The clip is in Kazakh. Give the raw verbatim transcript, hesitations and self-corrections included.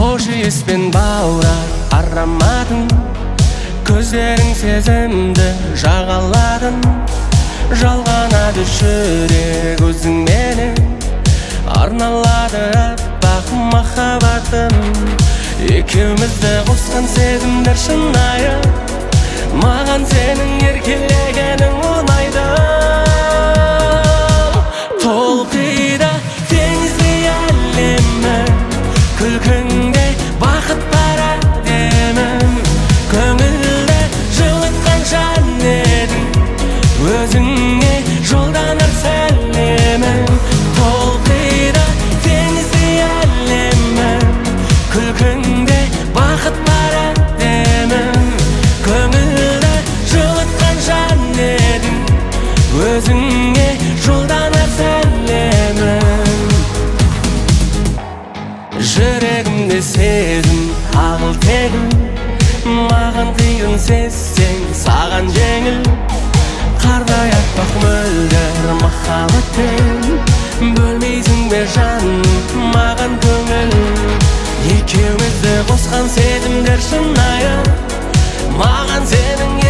Хош иіспен баурап ароматын, көздерің сезімді жағаладың. Жалғанады жүрек өзіңменен, арналады аппақ махаббатым. Екеумізді қосқан сезімдер шынайы, маған сенің еркелегенің ұнайды. Толқиды теңіздей әлемі, күлкіңде бақыт бар әдемім. Көңілді жылытқан жан едің, өзіңе жолданар сәлемім. Толқиды теңіздей әлемі, күлкіңде бақыт бар әдемім. Көңілді жылытқан жан едің, өзіңе жолданар сәлемім. Жүрегімде сезім ағыл тегіл, маған қиын сезсең саған жеңіл. Қардай аппақ мөлдір махаббатпен, бөлмейсің бе жаным маған көңіл. Екеумізді қосқан сезімдер шынайы, маған сенің